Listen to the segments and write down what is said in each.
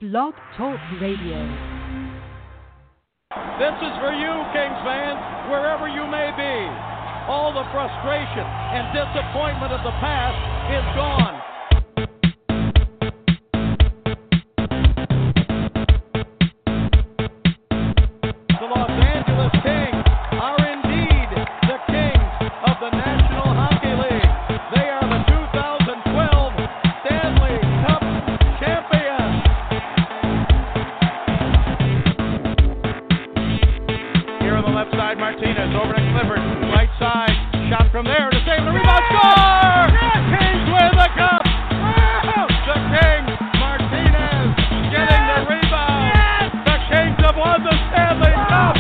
Blog Talk Radio. This is for you, Kings fans, wherever you may be. All the frustration and disappointment of the past is gone. The Los Angeles Kings are indeed the kings of the National Hockey League. They are the 2012 Stanley Cup champions. Here on the left side, Martinez over to Clifford. Right side, shot from there to save the rebound. Score! Kings win the cup! The Kings, Martinez getting the rebound. The Kings have won the Stanley Cup!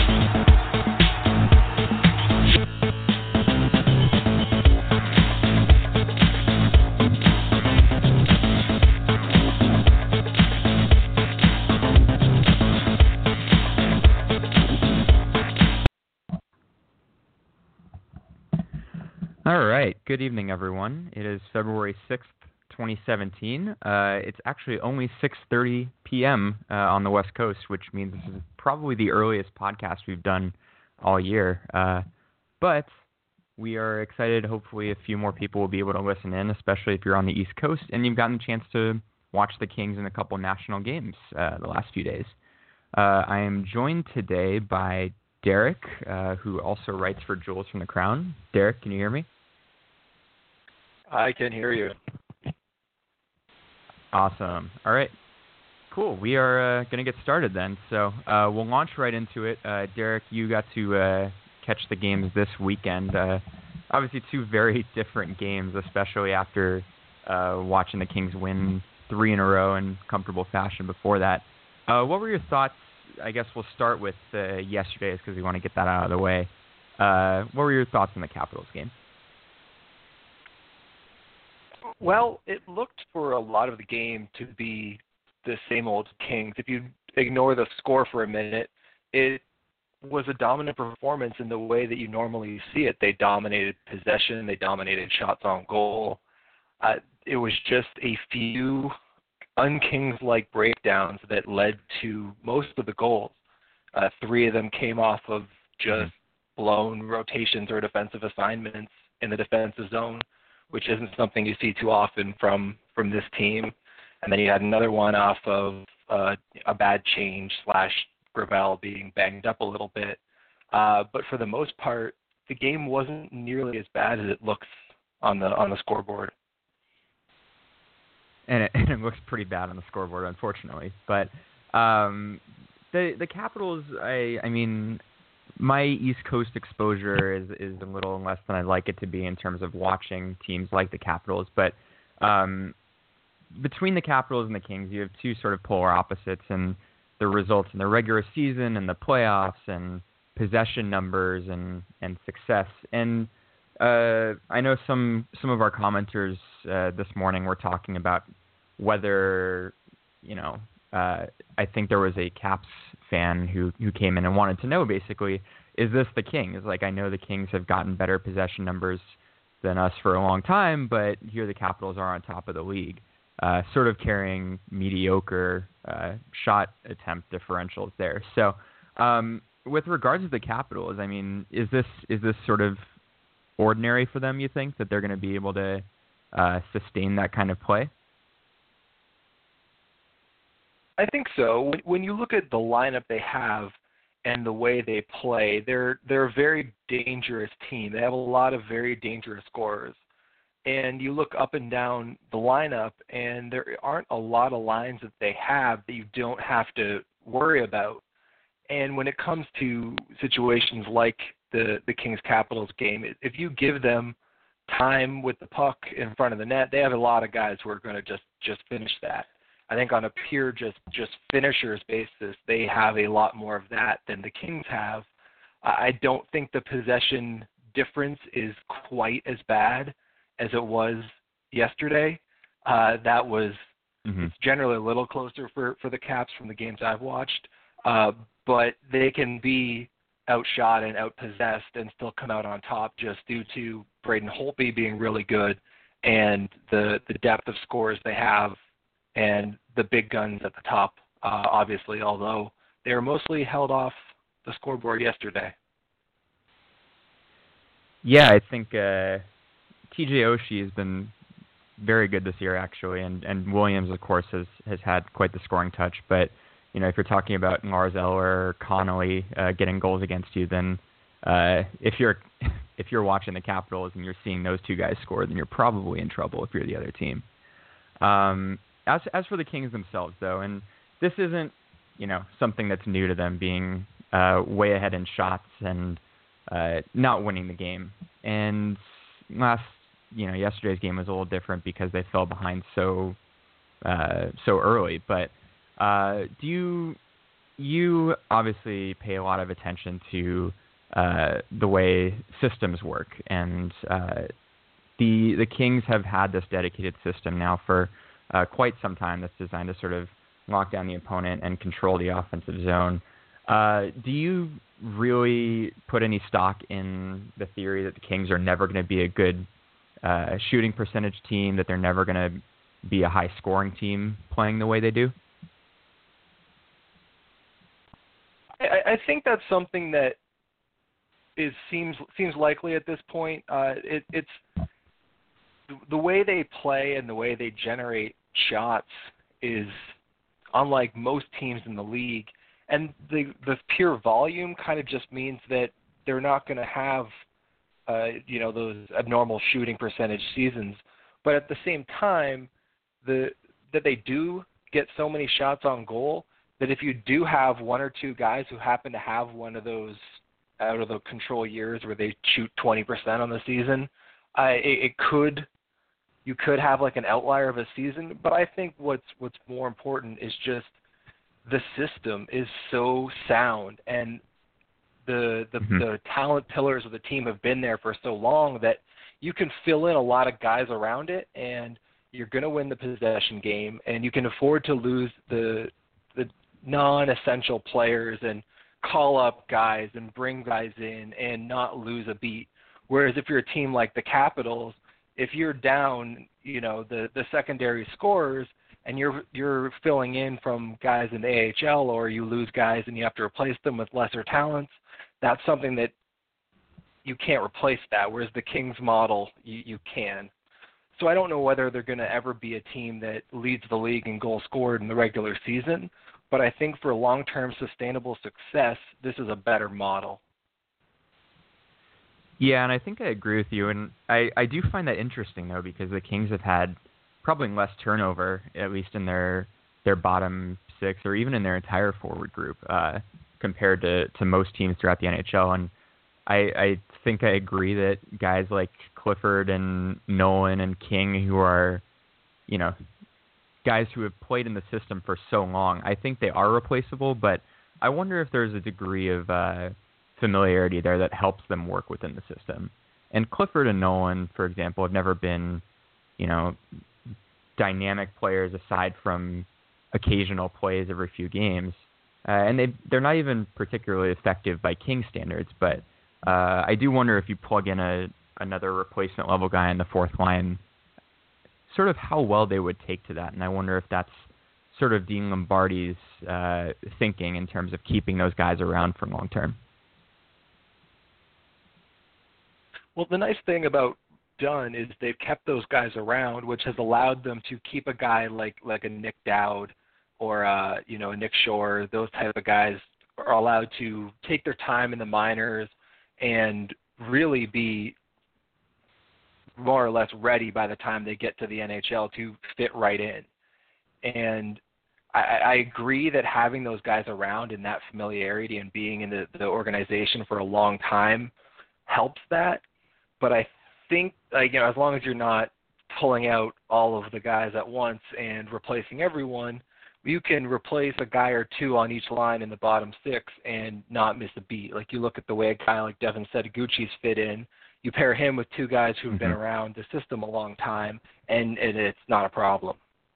All right. Good evening, everyone. It is February 6th, 2017. It's actually only 6:30 p.m. On the West Coast, which means this is probably the earliest podcast we've done all year. But we are excited. Hopefully, a few more people will be able to listen in, especially if you're on the East Coast and you've gotten a chance to watch the Kings in a couple national games the last few days. I am joined today by Derek, who also writes for Jules from the Crown. Derek, can you hear me? I can hear you. Awesome. All right. Cool. We are going to get started then. So we'll launch right into it. Derek, you got to catch the games this weekend. Obviously, two very different games, especially after watching the Kings win 3 in a row in comfortable fashion before that. What were your thoughts? I guess we'll start with yesterday's because we want to get that out of the way. What were your thoughts on the Capitals game? Well, it looked for a lot of the game to be the same old Kings. If you ignore the score for a minute, it was a dominant performance in the way that you normally see it. They dominated possession. They dominated shots on goal. It was just a few un-Kings-like breakdowns that led to most of the goals. 3 of them came off of just blown rotations or defensive assignments in the defensive zone, which isn't something you see too often from this team. And then you had another one off of a bad change / Gravel being banged up a little bit. But for the most part, the game wasn't nearly as bad as it looks on the scoreboard. And it looks pretty bad on the scoreboard, unfortunately. But the Capitals, I mean, my East Coast exposure is a little less than I'd like it to be in terms of watching teams like the Capitals. But between the Capitals and the Kings, you have two sort of polar opposites in the results in the regular season and the playoffs and possession numbers and success. And I know some of our commenters this morning were talking about whether, I think there was a Caps fan who came in and wanted to know, basically, is this the Kings? Like, I know the Kings have gotten better possession numbers than us for a long time, but here the Capitals are on top of the league, sort of carrying mediocre shot attempt differentials there. So with regards to the Capitals, I mean, is this sort of ordinary for them, you think, that they're going to be able to sustain that kind of play? I think so. When you look at the lineup they have and the way they play, they're a very dangerous team. They have a lot of very dangerous scorers. And you look up and down the lineup, and there aren't a lot of lines that they have that you don't have to worry about. And when it comes to situations like the Kings Capitals game, if you give them time with the puck in front of the net, they have a lot of guys who are going to just finish that. I think on a pure just finishers basis, they have a lot more of that than the Kings have. I don't think the possession difference is quite as bad as it was yesterday. That was generally a little closer for the Caps from the games I've watched. But they can be outshot and outpossessed and still come out on top just due to Braden Holtby being really good and the depth of scores they have and the big guns at the top obviously, although they were mostly held off the scoreboard yesterday. Yeah, I think TJ Oshie has been very good this year, actually, and Williams, of course, has had quite the scoring touch. But if you're talking about Lars Eller or Connolly getting goals against you, then if you're watching the Capitals and you're seeing those two guys score, then you're probably in trouble if you're the other team. As for the Kings themselves, though, and this isn't something that's new to them, being way ahead in shots and not winning the game. And yesterday's game was a little different because they fell behind so early. But do you obviously pay a lot of attention to the way systems work, and the Kings have had this dedicated system now for quite some time that's designed to sort of lock down the opponent and control the offensive zone. Do you really put any stock in the theory that the Kings are never going to be a good shooting percentage team, that they're never going to be a high-scoring team playing the way they do? I think that's something that seems likely at this point. It's the way they play and the way they generate shots is unlike most teams in the league, and the pure volume kind of just means that they're not going to have those abnormal shooting percentage seasons. But at the same time, that they do get so many shots on goal that if you do have one or two guys who happen to have one of those out of the control years where they shoot 20% on the season, you could have like an outlier of a season. But I think what's more important is just the system is so sound, and the talent pillars of the team have been there for so long that you can fill in a lot of guys around it, and you're going to win the possession game, and you can afford to lose the non-essential players and call up guys and bring guys in and not lose a beat. Whereas if you're a team like the Capitals, if you're down, the secondary scorers and you're filling in from guys in the AHL, or you lose guys and you have to replace them with lesser talents, that's something that you can't replace that. Whereas the Kings model, you can. So I don't know whether they're going to ever be a team that leads the league in goals scored in the regular season, but I think for long-term sustainable success, this is a better model. Yeah, and I think I agree with you. And I do find that interesting, though, because the Kings have had probably less turnover, at least in their bottom six or even in their entire forward group, compared to most teams throughout the NHL. And I think I agree that guys like Clifford and Nolan and King, who are, guys who have played in the system for so long, I think they are replaceable, but I wonder if there's a degree of familiarity there that helps them work within the system. And Clifford and Nolan, for example, have never been, dynamic players aside from occasional plays every few games. And they're not even particularly effective by King standards, but I do wonder if you plug in another replacement level guy in the fourth line, sort of how well they would take to that. And I wonder if that's sort of Dean Lombardi's thinking in terms of keeping those guys around for long term. Well, the nice thing about Dunn is they've kept those guys around, which has allowed them to keep a guy like a Nick Dowd or a Nick Shore. Those type of guys are allowed to take their time in the minors and really be more or less ready by the time they get to the NHL to fit right in. And I agree that having those guys around and that familiarity and being in the organization for a long time helps that. But I think, as long as you're not pulling out all of the guys at once and replacing everyone, you can replace a guy or two on each line in the bottom six and not miss a beat. Like, you look at the way a guy like Devin Setoguchi's fit in, you pair him with two guys who've been around the system a long time, and it's not a problem.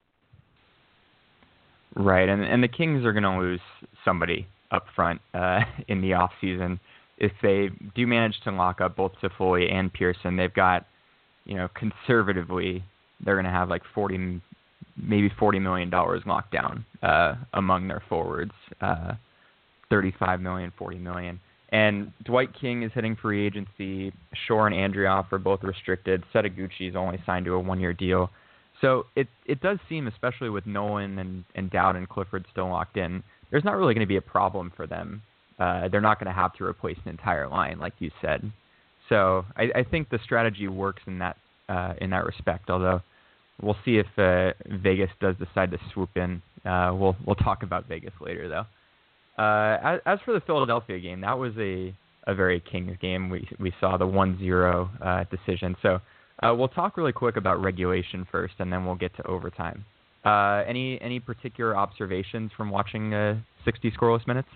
Right, and the Kings are going to lose somebody up front in the off season. If they do manage to lock up both Toffoli and Pearson, they've got, conservatively, they're going to have like 40 maybe $40 million locked down among their forwards, 35 million, 40 million. And Dwight King is hitting free agency. Shore and Andrioff are both restricted. Setaguchi is only signed to a 1-year deal. So it does seem, especially with Nolan and Dowd and Clifford still locked in, there's not really going to be a problem for them. They're not going to have to replace an entire line, like you said. So I think the strategy works in that respect. Although we'll see if Vegas does decide to swoop in. We'll talk about Vegas later, though. As for the Philadelphia game, that was a very Kings game. We saw the 1-0 decision. So we'll talk really quick about regulation first, and then we'll get to overtime. Any particular observations from watching 60 scoreless minutes?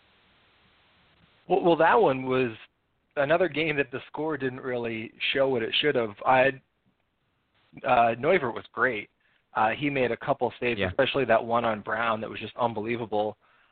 Well, that one was another game that the score didn't really show what it should have. Neuvirth was great. He made a couple saves, especially that one on Brown that was just unbelievable.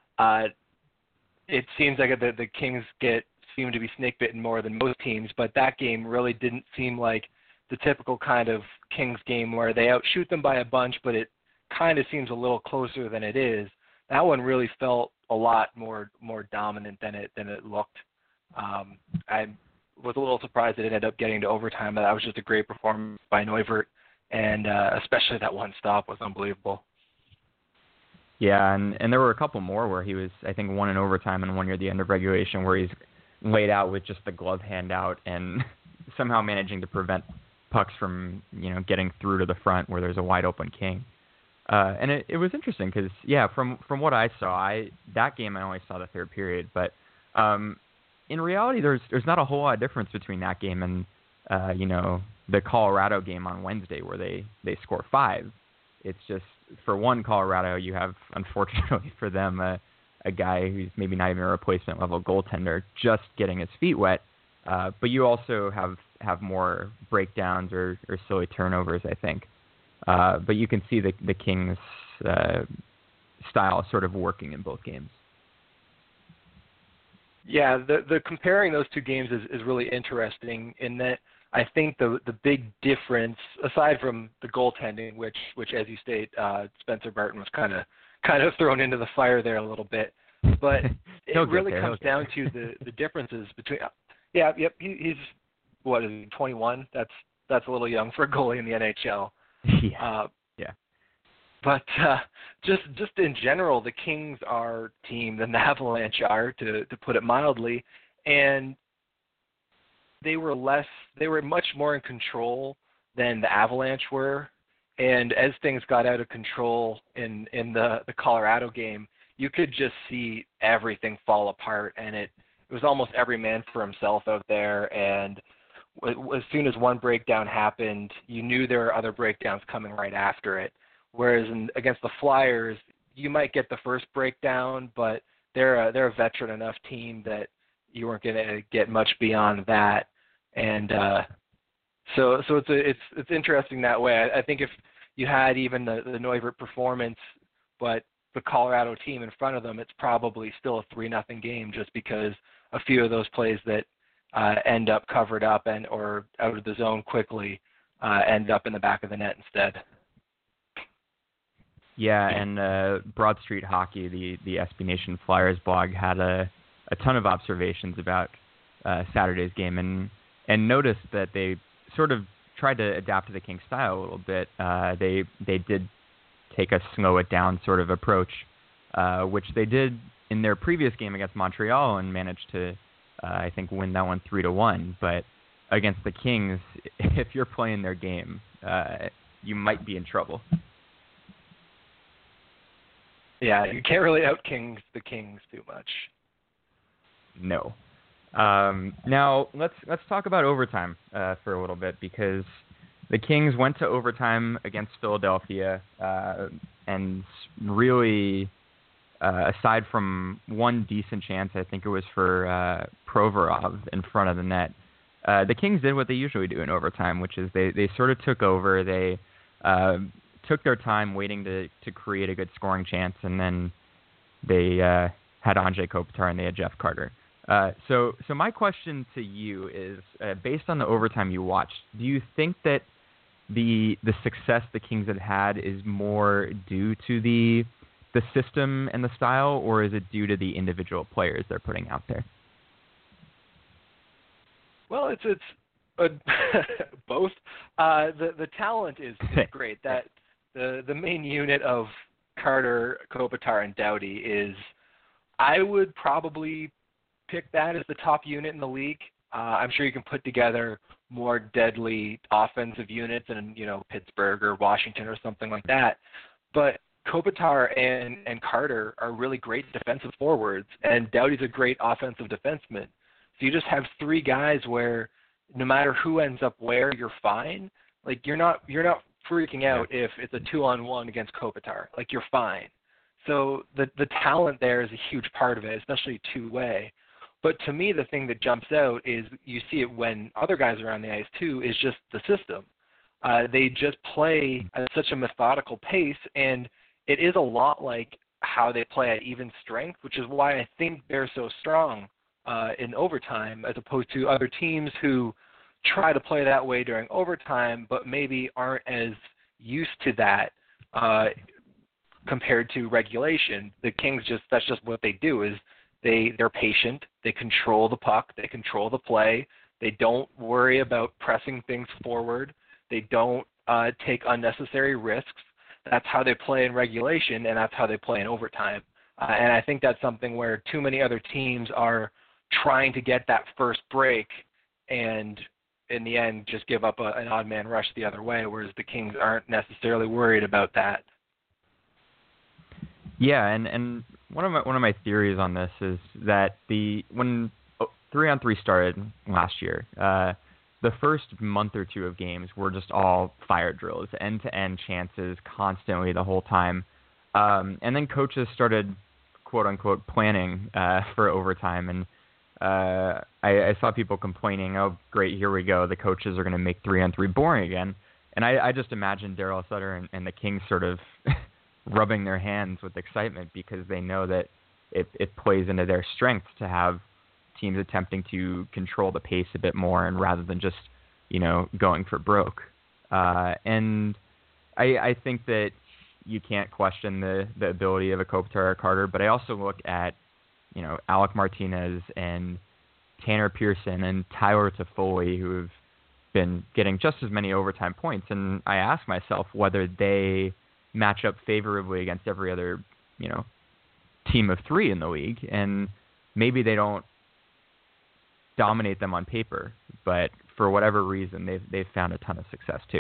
It seems like the Kings seem to be snake bitten more than most teams, but that game really didn't seem like the typical kind of Kings game where they outshoot them by a bunch, but it kind of seems a little closer than it is. That one really felt a lot more dominant than it looked. I was a little surprised it ended up getting to overtime, but that was just a great performance by Neuvirth, and especially that one stop was unbelievable. Yeah, and there were a couple more where he was, I think, one in overtime and one near the end of regulation where he's laid out with just the glove hand out and somehow managing to prevent pucks from, getting through to the front where there's a wide open King. And it was interesting because, from what I saw, that game I only saw the third period, but in reality there's not a whole lot of difference between that game and, the Colorado game on Wednesday where they score 5. It's just, for one, Colorado, you have, unfortunately for them, a guy who's maybe not even a replacement level goaltender just getting his feet wet. But you also have more breakdowns or silly turnovers, I think. But you can see the Kings' style sort of working in both games. Yeah, the comparing those two games is really interesting in that I think the big difference, aside from the goaltending, which as you state, Spencer Barton was kind of thrown into the fire there a little bit, but it really comes down to the differences between. He's what is he, 21? That's a little young for a goalie in the NHL. Yeah. But just in general, the Kings are team than the Avalanche are, to put it mildly, and they were much more in control than the Avalanche were. And as things got out of control in the Colorado game, you could just see everything fall apart, and it was almost every man for himself out there. And as soon as one breakdown happened, you knew there were other breakdowns coming right after it. Whereas against the Flyers, you might get the first breakdown, but they're a veteran enough team that you weren't going to get much beyond that. And so it's interesting that way. I think if you had even the Neuvirth performance, but the Colorado team in front of them, it's probably still a 3-0 game, just because a few of those plays that end up covered up or out of the zone quickly end up in the back of the net instead. Yeah, and Broad Street Hockey, the SB Nation Flyers blog, had a ton of observations about Saturday's game and noticed that they sort of tried to adapt to the Kings style a little bit. They did take a slow it down sort of approach, which they did in their previous game against Montreal and managed to, I think, win that one 3-1. But against the Kings, if you're playing their game, you might be in trouble. Yeah, you can't really out-Kings the Kings too much. No. Now let's talk about overtime for a little bit, because the Kings went to overtime against Philadelphia, and really, aside from one decent chance, I think it was for Provorov in front of the net, the Kings did what they usually do in overtime, which is they sort of took over. They took their time waiting to create a good scoring chance, and then they had Anze Kopitar and they had Jeff Carter. So my question to you is, based on the overtime you watched, do you think that the success the Kings have had is more due to the system and the style, or is it due to the individual players they're putting out there? Well, it's both. The talent is great. That the main unit of Carter, Kopitar, and Doughty is, I would probably pick that as the top unit in the league. I'm sure you can put together more deadly offensive units in, Pittsburgh or Washington or something like that. But Kopitar and Carter are really great defensive forwards, and Doughty's a great offensive defenseman. So you just have three guys where no matter who ends up where, you're fine. Like you're not freaking out if it's a 2-on-1 against Kopitar. Like you're fine. So the talent there is a huge part of it, especially two-way. But to me, the thing that jumps out is you see it when other guys are on the ice too, is just the system. They just play at such a methodical pace, and it is a lot like how they play at even strength, which is why I think they're so strong in overtime, as opposed to other teams who try to play that way during overtime, but maybe aren't as used to that compared to regulation. The Kings that's just what they do is they're patient, they control the puck, they control the play, they don't worry about pressing things forward, they don't take unnecessary risks. That's how they play in regulation, and that's how they play in overtime. And I think that's something where too many other teams are trying to get that first break and in the end just give up an odd man rush the other way, whereas the Kings aren't necessarily worried about that. Yeah, and one of my theories on this is that when 3-on-3 started last year, the first month or two of games were just all fire drills, end-to-end chances constantly the whole time. And then coaches started, quote-unquote, planning for overtime. And I saw people complaining, oh, great, here we go. The coaches are going to make 3-on-3 boring again. And I just imagined Daryl Sutter and the Kings sort of rubbing their hands with excitement because they know that it plays into their strength to have teams attempting to control the pace a bit more and rather than just, going for broke. And I think that you can't question the ability of a Kopitar or Carter, but I also look at, Alec Martinez and Tanner Pearson and Tyler Toffoli, who have been getting just as many overtime points. And I ask myself whether they match up favorably against every other, team of three in the league. And maybe they don't dominate them on paper, but for whatever reason, they've found a ton of success too.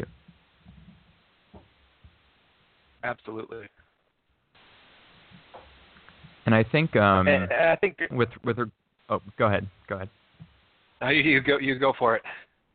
Absolutely. And I think I think with oh, go ahead. You go for it.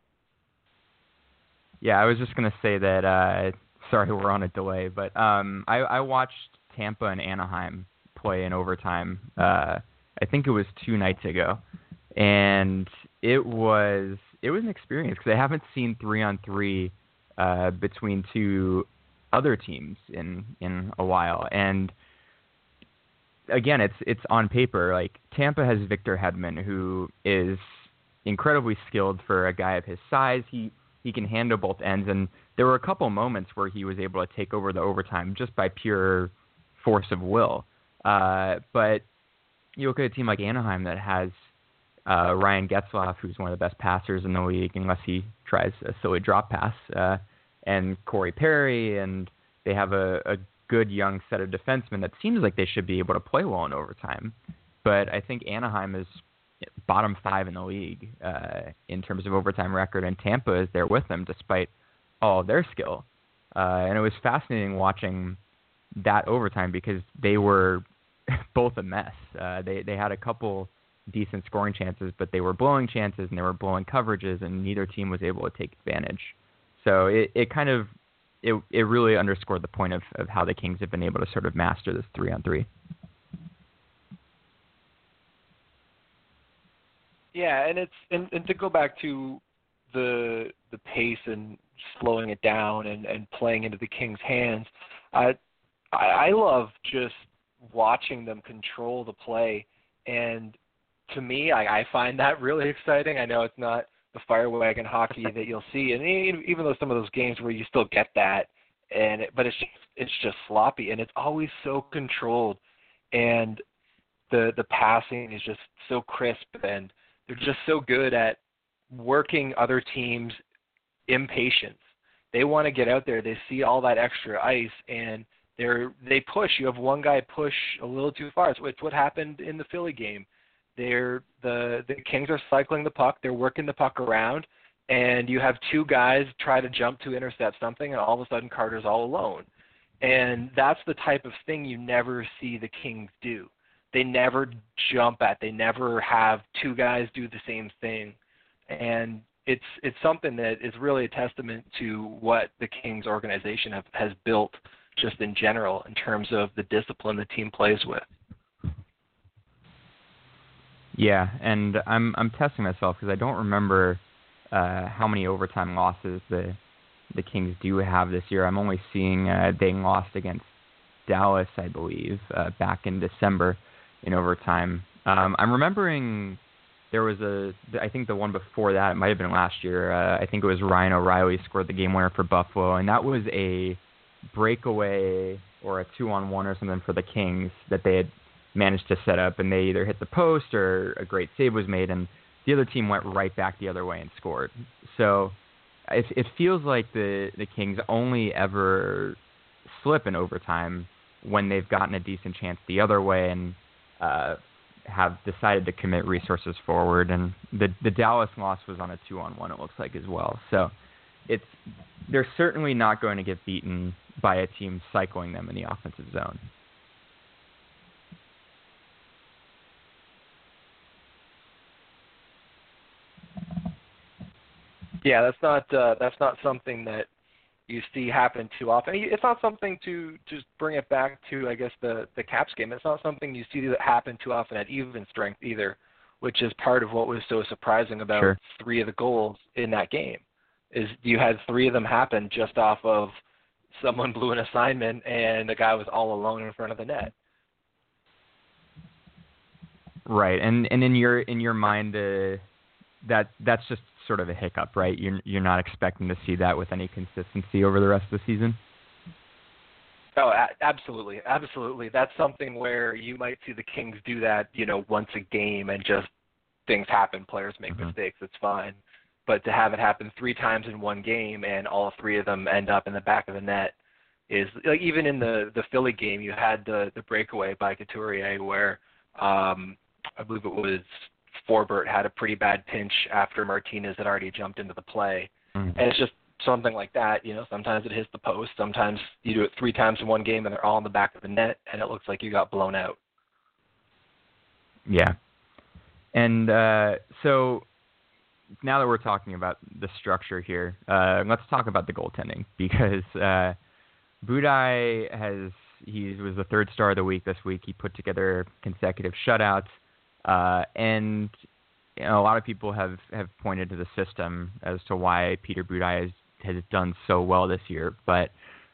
Yeah, I was just gonna say that. Sorry, we're on a delay, but I watched Tampa and Anaheim play in overtime. I think it was 2 nights ago, and it was an experience because I haven't seen 3-on-3 between two other teams in a while. And again, it's on paper. Like Tampa has Victor Hedman, who is incredibly skilled for a guy of his size. He can handle both ends, and there were a couple moments where he was able to take over the overtime just by pure force of will. But you look at a team like Anaheim that has Ryan Getzlaf, who's one of the best passers in the league, unless he tries a silly drop pass, and Corey Perry, and they have a good young set of defensemen that seems like they should be able to play well in overtime. But I think Anaheim is bottom 5 in the league in terms of overtime record, and Tampa is there with them despite all of their skill. And it was fascinating watching that overtime because they were both a mess. They had a couple decent scoring chances, but they were blowing chances and they were blowing coverages, and neither team was able to take advantage. So it really underscored the point of how the Kings have been able to sort of master this 3-on-3. Yeah, and to go back to the pace and slowing it down and playing into the Kings' hands, I love just watching them control the play, and to me, I find that really exciting. I know it's not fire wagon hockey that you'll see, and even though some of those games where you still get that, but it's just sloppy, and it's always so controlled, and the passing is just so crisp, and they're just so good at working other teams' impatience. They want to get out there. They see all that extra ice, and they push. You have one guy push a little too far. It's what happened in the Philly game. The Kings are cycling the puck. They're working the puck around, and you have two guys try to jump to intercept something, and all of a sudden Carter's all alone. And that's the type of thing you never see the Kings do. They never jump at. They never have two guys do the same thing. And it's something that is really a testament to what the Kings organization has built just in general in terms of the discipline the team plays with. Yeah, and I'm testing myself because I don't remember how many overtime losses the Kings do have this year. I'm only seeing they lost against Dallas, I believe, back in December in overtime. I'm remembering there was I think the one before that, it might have been last year. I think it was Ryan O'Reilly scored the game winner for Buffalo, and that was a breakaway or a 2-on-1 or something for the Kings that they had managed to set up, and they either hit the post or a great save was made, and the other team went right back the other way and scored. So it feels like the Kings only ever slip in overtime when they've gotten a decent chance the other way and have decided to commit resources forward. And the Dallas loss was on a 2-on-1, it looks like, as well. So they're certainly not going to get beaten by a team cycling them in the offensive zone. Yeah, that's not something that you see happen too often. It's not something to just bring it back to, I guess, the Caps game. It's not something you see that happen too often at even strength either, which is part of what was so surprising about three of the goals in that game. Is you had three of them happen just off of someone blew an assignment and the guy was all alone in front of the net. Right, and in your mind, that's just sort of a hiccup, right? You're not expecting to see that with any consistency over the rest of the season? Oh, absolutely. That's something where you might see the Kings do that, once a game and just things happen. Players make mistakes. It's fine. But to have it happen three times in one game and all three of them end up in the back of the net is like, even in the Philly game, you had the breakaway by Couturier where I believe it was Forbert had a pretty bad pinch after Martinez had already jumped into the play. And it's just something like that. Sometimes it hits the post. Sometimes you do it three times in one game and they're all in the back of the net and it looks like you got blown out. Yeah. And so now that we're talking about the structure here, let's talk about the goaltending, because Budaj he was the third star of the week this week. He put together consecutive shutouts. And a lot of people have pointed to the system as to why Peter Budaj has done so well this year. But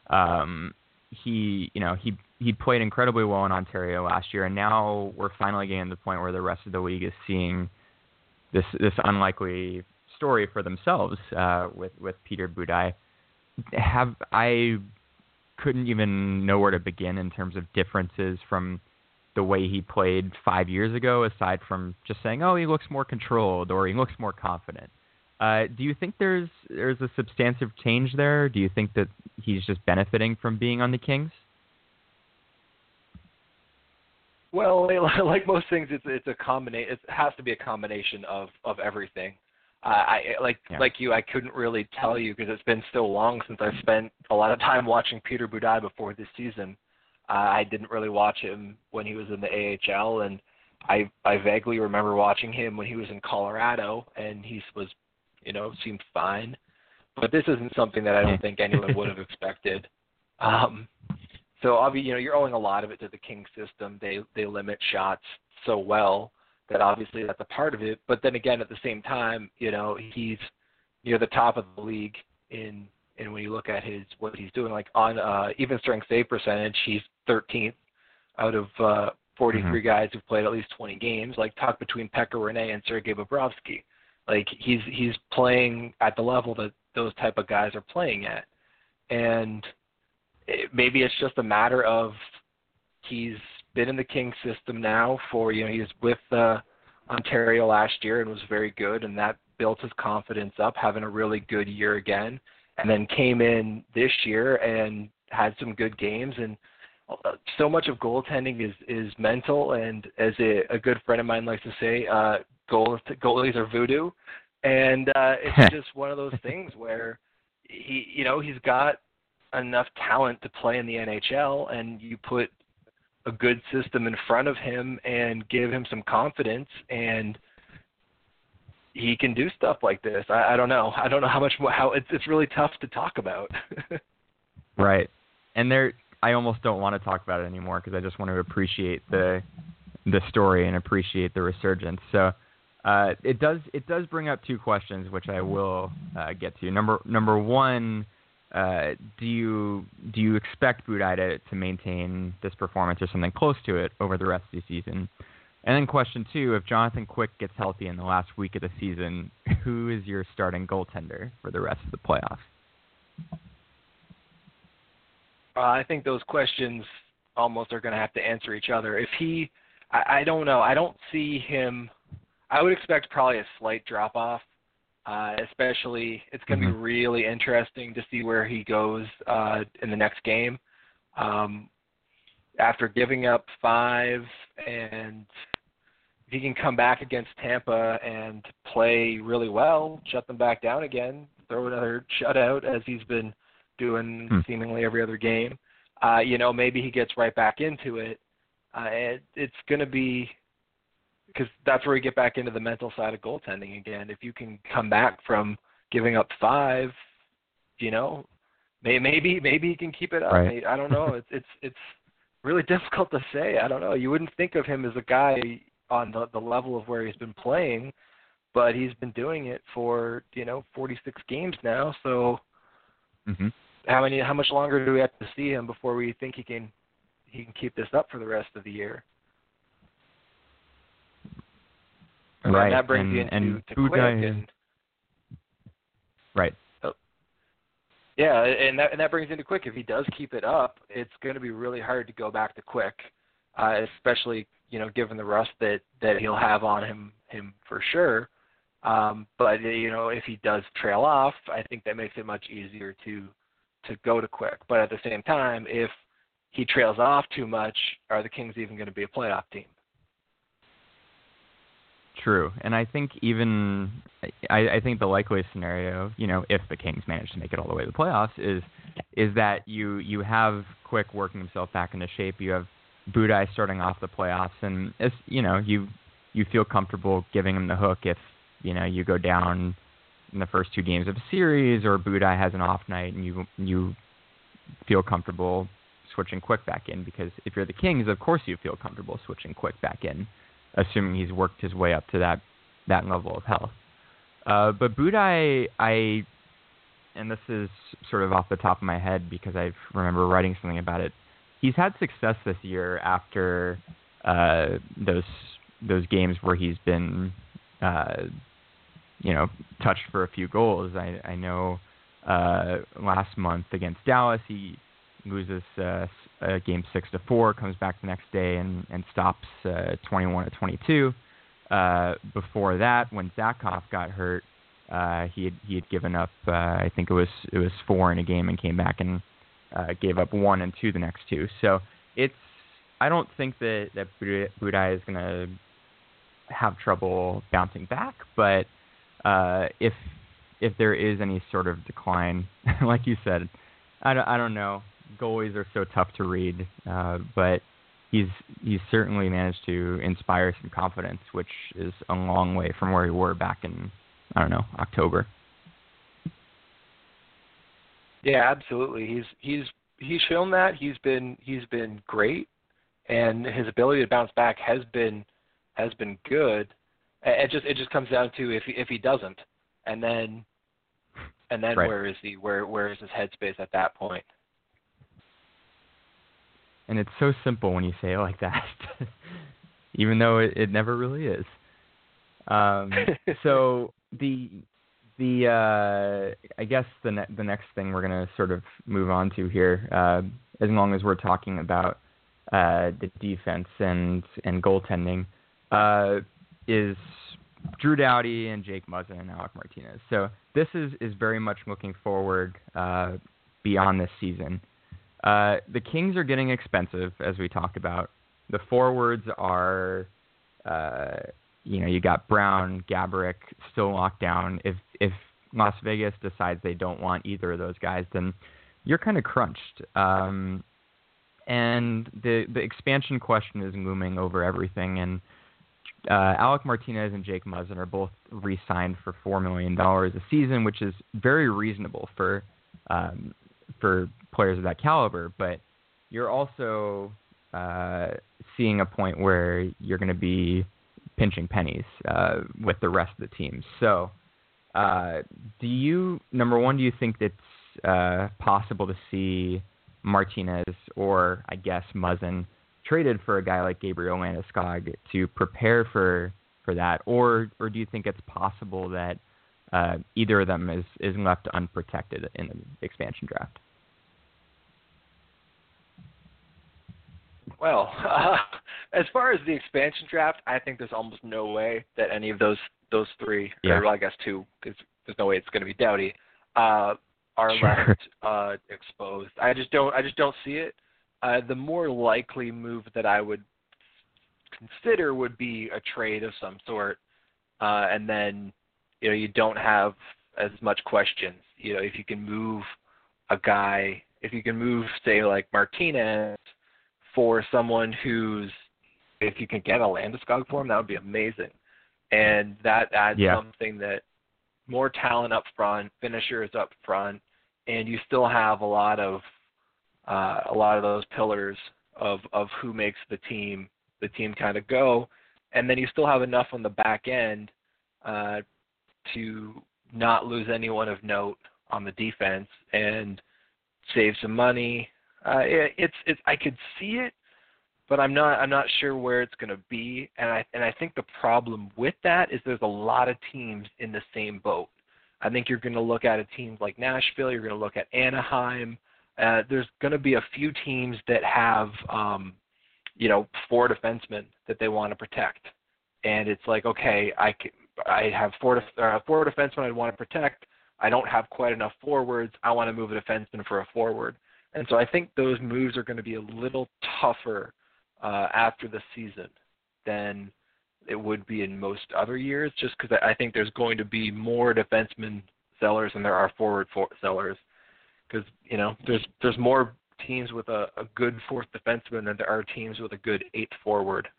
he played incredibly well in Ontario last year, and now we're finally getting to the point where the rest of the league is seeing this unlikely story for themselves with Peter Budaj. I couldn't even know where to begin in terms of differences from the way he played 5 years ago, aside from just saying, oh, he looks more controlled or he looks more confident. Do you think there's a substantive change there? Do you think that he's just benefiting from being on the Kings? Well, like most things, it's a combination. It has to be a combination of everything. Like you, I couldn't really tell you because it's been so long since I've spent a lot of time watching Peter Budaj before this season. I didn't really watch him when he was in the AHL, and I vaguely remember watching him when he was in Colorado, and he was, seemed fine. But this isn't something that I don't think anyone would have expected. So obviously, you're owing a lot of it to the Kings system. They limit shots so well that obviously that's a part of it. But then again, at the same time, he's near the top of the league in when you look at what he's doing, like on even strength save percentage, he's 13th out of 43 guys who've played at least 20 games, like tucked between Pekka Rinne and Sergei Bobrovsky. Like he's playing at the level that those type of guys are playing at, and maybe it's just a matter of he's been in the Kings system now for, he was with Ontario last year and was very good, and that built his confidence up, having a really good year again, and then came in this year and had some good games. And so much of goaltending is mental, and as a good friend of mine likes to say, goalies are voodoo, and it's just one of those things where he's got enough talent to play in the NHL, and you put a good system in front of him and give him some confidence, and he can do stuff like this. I don't know how much more, it's really tough to talk about. Right. And I almost don't want to talk about it anymore because I just want to appreciate the story and appreciate the resurgence. So it does bring up two questions, which I will get to. Number one, do you expect Budaj to maintain this performance or something close to it over the rest of the season? And then question two, if Jonathan Quick gets healthy in the last week of the season, who is your starting goaltender for the rest of the playoffs? I think those questions almost are going to have to answer each other. If I don't know. I don't see him. I would expect probably a slight drop-off, especially it's going to be really interesting to see where he goes in the next game. After giving up 5, and if he can come back against Tampa and play really well, shut them back down again, throw another shutout as he's been doing seemingly every other game, maybe he gets right back into it. It's going to be, because that's where you get back into the mental side of goaltending again. If you can come back from giving up 5, maybe he can keep it up. Right. I don't know. It's really difficult to say. I don't know. You wouldn't think of him as a guy on the level of where he's been playing, but he's been doing it for 46 games now. So how much longer do we have to see him before we think he can keep this up for the rest of the year? Right. And that brings you into Quick. Right. Yeah, and that brings into Quick. If he does keep it up, it's going to be really hard to go back to Quick, especially given the rust that he'll have on him for sure. But if he does trail off, I think that makes it much easier to go to Quick. But at the same time, if he trails off too much, are the Kings even going to be a playoff team? True. And I think I think the likeliest scenario, if the Kings manage to make it all the way to the playoffs, is that you have Quick working himself back into shape. You have Budaj starting off the playoffs, and it's, you feel comfortable giving him the hook if you go down in the first 2 games of a series, or Budaj has an off night, and you feel comfortable switching Quick back in, because if you're the Kings, of course you feel comfortable switching Quick back in, assuming he's worked his way up to that level of health. But Budaj, and this is sort of off the top of my head because I remember writing something about it, he's had success this year after those games where he's been touched for a few goals. I know last month against Dallas, he loses game 6-4, comes back the next day and stops 21-22. Before that, when Zakhoff got hurt, he had given up I think it was 4 in a game and came back and gave up 1 and 2 the next 2. So I don't think that Budaj is going to have trouble bouncing back, but if there is any sort of decline, like you said, I don't know. Goalies are so tough to read, but he's certainly managed to inspire some confidence, which is a long way from where we were back in, October. Yeah, absolutely. He's shown that he's been great, and his ability to bounce back has been good. It just comes down to if he doesn't, and then right. Where is he? Where is his headspace at that point? And it's so simple when you say it like that, even though it never really is. So I guess the next thing we're gonna sort of move on to here, as long as we're talking about the defense and goaltending, is Drew Doughty and Jake Muzzin and Alec Martinez. So this is very much looking forward beyond this season. The Kings are getting expensive, as we talked about. The forwards are, you got Brown, Gaborik still locked down. If Las Vegas decides they don't want either of those guys, then you're kind of crunched. And the expansion question is looming over everything. And Alec Martinez and Jake Muzzin are both re-signed for $4 million a season, which is very reasonable for players of that caliber. But you're also seeing a point where you're going to be pinching pennies with the rest of the team. So, number one, do you think it's possible to see Martinez or, I guess, Muzzin traded for a guy like Gabriel Landeskog to prepare for that? Or do you think it's possible that either of them is left unprotected in the expansion draft? Well, as far as the expansion draft, I think there's almost no way that any of those three, or well, I guess two, because there's no way it's going to be Doughty, are left exposed. I just don't see it. The more likely move that I would consider would be a trade of some sort, and then you don't have as much questions. If you can move a guy, say like Martinez for someone who's, if you can get a Landeskog for him, that would be amazing, and that adds something that more talent up front, finishers up front, and you still have a lot of those pillars of who makes the team kind of go, and then you still have enough on the back end to not lose anyone of note on the defense and save some money. I could see it, but I'm not sure where it's going to be, and I think the problem with that is there's a lot of teams in the same boat. I think you're going to look at a team like Nashville, you're going to look at Anaheim. There's going to be a few teams that have, 4 defensemen that they want to protect, and it's like, okay, I have 4 defensemen I want to protect. I don't have quite enough forwards. I want to move a defenseman for a forward, and so I think those moves are going to be a little tougher after the season than it would be in most other years, just because I think there's going to be more defenseman sellers than there are forward sellers. Because there's more teams with a good 4th defenseman than there are teams with a good 8th forward.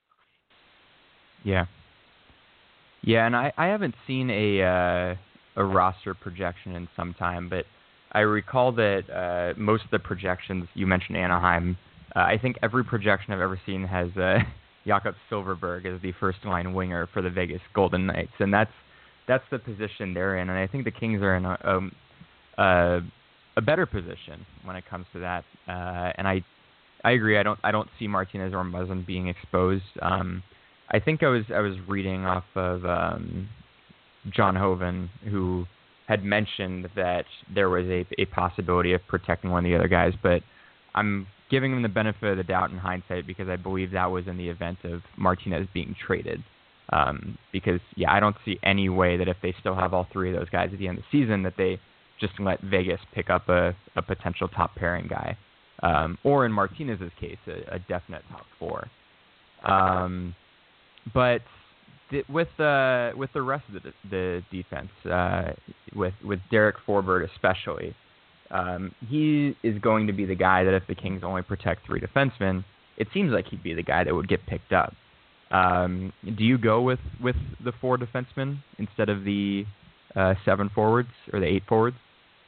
Yeah, and I haven't seen a roster projection in some time, but I recall that most of the projections, you mentioned Anaheim, I think every projection I've ever seen has Jakob Silfverberg as the first-line winger for the Vegas Golden Knights, and that's the position they're in, and I think the Kings are in a better position when it comes to that. And I agree. I don't see Martinez or Muzzin being exposed. I think I was reading off of John Hoven, who had mentioned that there was a possibility of protecting one of the other guys, but I'm giving him the benefit of the doubt in hindsight because I believe that was in the event of Martinez being traded. Because I don't see any way that if they still have all 3 of those guys at the end of the season that they just let Vegas pick up a potential top pairing guy, or in Martinez's case, a definite top 4. But with the rest of the defense, with Derek Forbort especially, he is going to be the guy that if the Kings only protect 3 defensemen, it seems like he'd be the guy that would get picked up. Do you go with the 4 defensemen instead of the 7 forwards or the 8 forwards?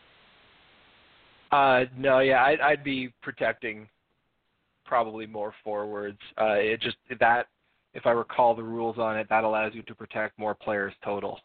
No, I'd be protecting probably more forwards. It just that, if I recall the rules on it, that allows you to protect more players total.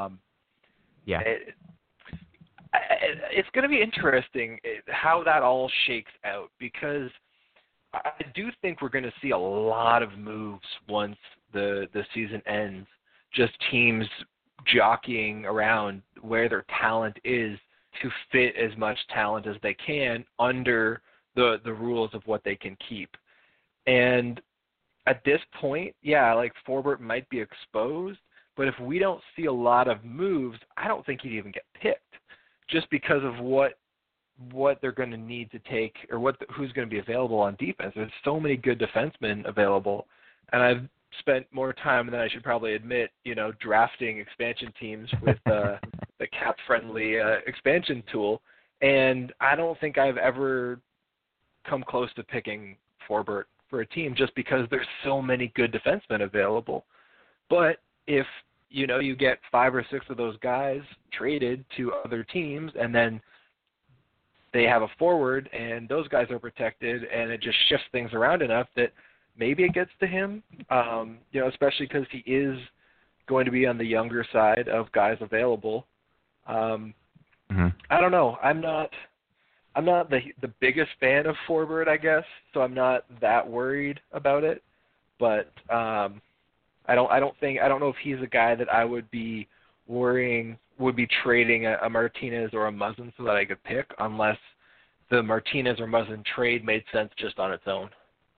It's going to be interesting how that all shakes out, because I do think we're going to see a lot of moves once the season ends. Just teams jockeying around where their talent is to fit as much talent as they can under the rules of what they can keep. And at this point, yeah, like Forbort might be exposed, but if we don't see a lot of moves, I don't think he'd even get picked, just because of what they're going to need to take, or who's going to be available on defense. There's so many good defensemen available, and I've spent more time than I should probably admit, drafting expansion teams with the cap-friendly expansion tool, and I don't think I've ever come close to picking Forbort for a team, just because there's so many good defensemen available. But if you get 5 or 6 of those guys traded to other teams, and then they have a forward and those guys are protected, and it just shifts things around enough that maybe it gets to him, especially because he is going to be on the younger side of guys available. I don't know. I'm not the biggest fan of Forbort, I guess, so I'm not that worried about it. But I don't know if he's a guy that I would be trading a Martinez or a Muzzin so that I could pick, unless the Martinez or Muzzin trade made sense just on its own.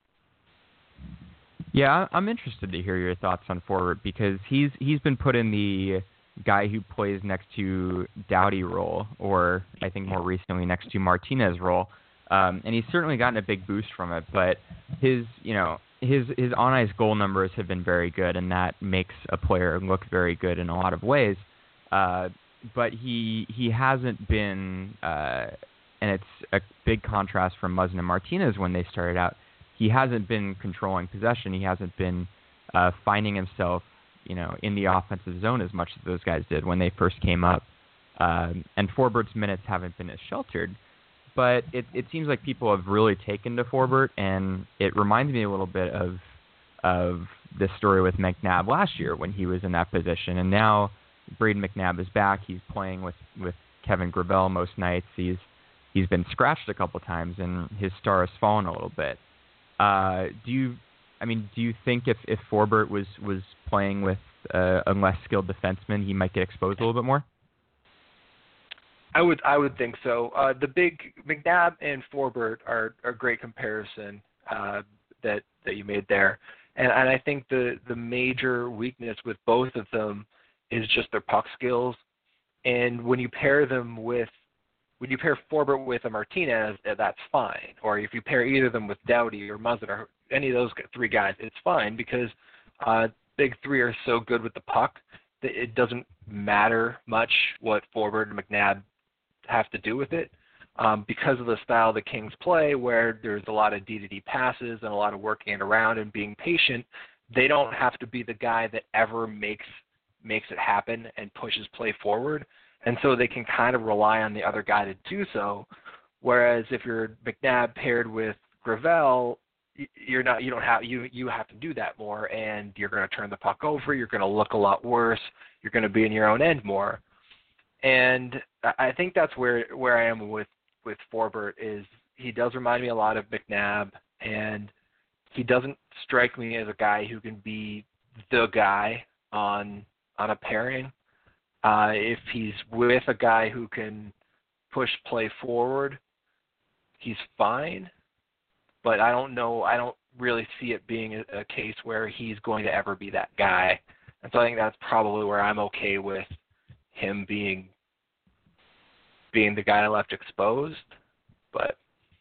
Yeah, I'm interested to hear your thoughts on Forbort, because he's been put in the guy who plays next to Doughty role, or I think more recently next to Martinez role, and he's certainly gotten a big boost from it. But his on ice goal numbers have been very good, and that makes a player look very good in a lot of ways. But he hasn't been, and it's a big contrast from Muzzin and Martinez when they started out. He hasn't been controlling possession. He hasn't been finding himself, in the offensive zone as much as those guys did when they first came up. And Forbort's minutes haven't been as sheltered. But it seems like people have really taken to Forbort, and it reminds me a little bit of the story with McNabb last year when he was in that position. And now Braden McNabb is back. He's playing with Kevin Gravel most nights. He's been scratched a couple times, and his star has fallen a little bit. Do you think if Forbort was playing with a less skilled defenseman, he might get exposed a little bit more? I would think so. The big McNabb and Forbort are a great comparison that you made there, and I think the major weakness with both of them is just their puck skills. And when you pair Forbort with a Martinez, that's fine. Or if you pair either of them with Doughty or Muzzin or any of those 3 guys, it's fine, because big 3 are so good with the puck that it doesn't matter much what Forbort and McNabb have to do with it, because of the style the Kings play, where there's a lot of D-to-D passes and a lot of working it around and being patient. They don't have to be the guy that ever makes it happen and pushes play forward, and so they can kind of rely on the other guy to do so. Whereas if you're McNabb paired with Gravel, you have to do that more, and you're going to turn the puck over. You're going to look a lot worse. You're going to be in your own end more. And I think that's where I am with Forbort. Is he does remind me a lot of McNabb, and he doesn't strike me as a guy who can be the guy on a pairing. If he's with a guy who can push play forward, he's fine. But I don't really see it being a case where he's going to ever be that guy. And so I think that's probably where I'm okay with him being the guy left exposed. But